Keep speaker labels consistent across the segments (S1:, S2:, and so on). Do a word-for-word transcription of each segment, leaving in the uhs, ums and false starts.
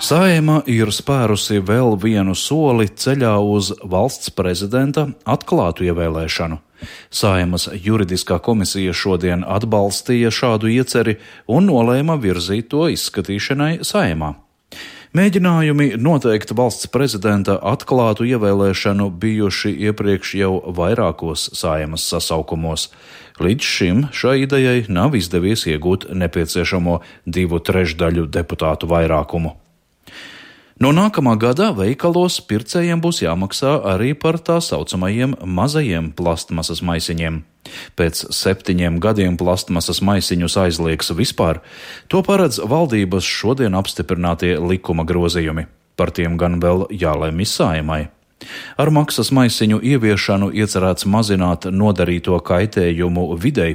S1: Saeima ir spērusi vēl vienu soli ceļā uz valsts prezidenta atklātu ievēlēšanu. Saeimas juridiskā komisija šodien atbalstīja šādu ieceri un nolēma virzīt to izskatīšanai Saeimā. Mēģinājumi noteikt valsts prezidenta atklātu ievēlēšanu bijuši iepriekš jau vairākos Saeimas sasaukumos. Līdz šim šai idejai nav izdevies iegūt nepieciešamo divu trešdaļu deputātu vairākumu. No nākamā gada veikalos pircējiem būs jāmaksā arī par tā saucamajiem mazajiem plastmasas maisiņiem. Pēc septiņiem gadiem plastmasas maisiņus aizliegs vispār, to paredz valdības šodien apstiprinātie likuma grozījumi. Par tiem gan vēl jālemj Saeimai. Ar maksas maisiņu ieviešanu iecerēts mazināt nodarīto kaitējumu videi.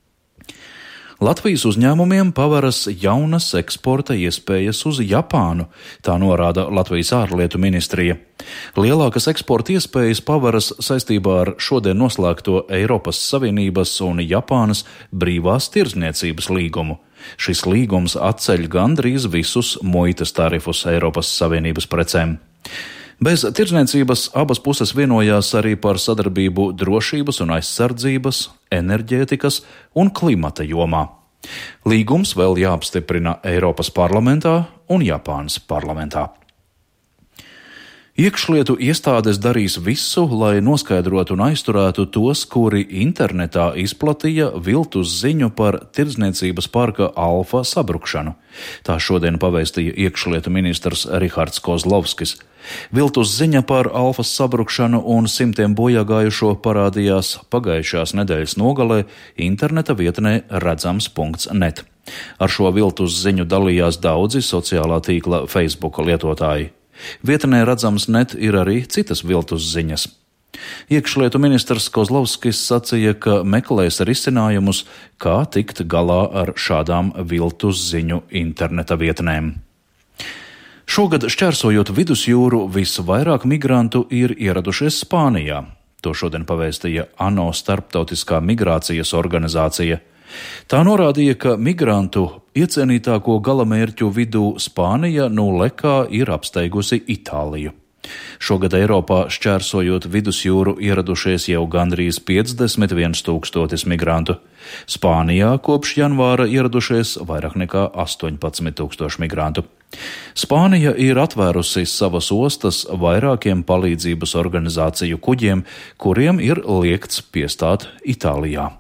S1: Latvijas uzņēmumiem paveras jaunas eksporta iespējas uz Japānu, tā norāda Latvijas ārlietu ministrija. Lielākas eksporta iespējas paveras saistībā ar šodien noslēgto Eiropas Savienības un Japānas brīvās tirdzniecības līgumu. Šis līgums atceļ gandrīz visus muitas tarifus Eiropas Savienības precēm. Bez tirdzniecības abas puses vienojās arī par sadarbību drošības un aizsardzības, enerģētikas un klimata jomā. Līgums vēl jāapstiprina Eiropas parlamentā un Japānas parlamentā. Iekšlietu iestādes darīs visu, lai noskaidrotu un aizturētu tos, kuri internetā izplatīja viltus ziņu par tirdzniecības parka Alfa sabrukšanu. Tā šodien pavēstīja iekšlietu ministrs Rihards Kozlovskis. Viltus ziņa par Alfas sabrukšanu un simtiem bojāgājušo parādījās pagājušās nedēļas nogalē interneta vietnē redzams punkts net. Ar šo viltus ziņu dalījās daudzi sociālā tīkla Facebook lietotāji. Vietnē redzams net ir arī citas viltus ziņas. Iekšlietu ministrs Kozlovskis sacīja, ka meklēs risinājumus, kā tikt galā ar šādām viltus ziņu interneta vietnēm. Šogad šķērsojot vidusjūru, visvairāk migrantu ir ieradušies Spānijā. To šodien pavēstīja ANO starptautiskā migrācijas organizācija. Tā norādīja, ka migrantu iecienītāko galamērķu vidū Spānija no lekā ir apsteigusi Itāliju. Šogad Eiropā šķērsojot vidusjūru ieradušies jau gandrīz piecdesmit viens tūkstotis migrantu. Spānijā kopš janvāra ieradušies vairāk nekā astoņpadsmit tūkstoši migrantu. Spānija ir atvērusi savas ostas vairākiem palīdzības organizāciju kuģiem, kuriem ir liegts piestāt Itālijā.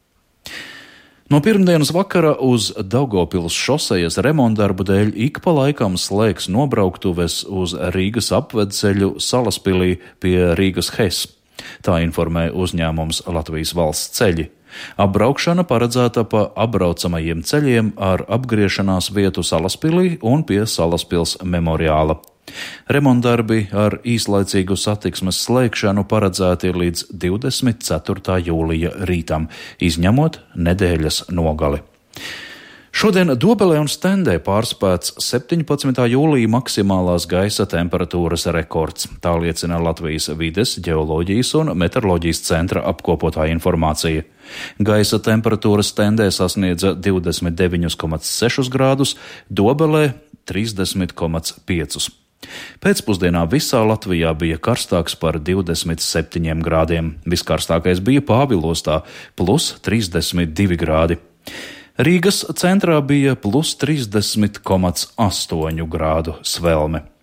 S1: No pirmdienas vakara uz Daugavpils šosejas remontdarbu dēļ ik pa laikam slēgs nobrauktuves uz Rīgas apvedceļu Salaspilī pie Rīgas Hes. Tā informē uzņēmums Latvijas valsts ceļi. Apbraukšana paredzēta pa apbraucamajiem ceļiem ar apgriešanās vietu Salaspilī un pie Salaspils memoriāla. Remontdarbi ar īslaicīgu satiksmes slēgšanu paredzēti līdz divdesmit ceturtā jūlija rītam, izņemot nedēļas nogali. Šodien Dobelē un Stendē pārspēts septiņpadsmitā jūlija maksimālās gaisa temperatūras rekords. Tā liecina Latvijas vides, ģeoloģijas un meteoroloģijas centra apkopotā informācija. Gaisa temperatūra Stendē sasniedza divdesmit deviņus komats sešus grādus, Dobelē trīsdesmit komats piecus. Pēcpusdienā visā Latvijā bija karstāks par divdesmit septiņiem grādiem. Viskarstākais bija Pāvilostā plus trīsdesmit divi grādi. Rīgas centrā bija plus trīsdesmit komats astoņu grādu svelme.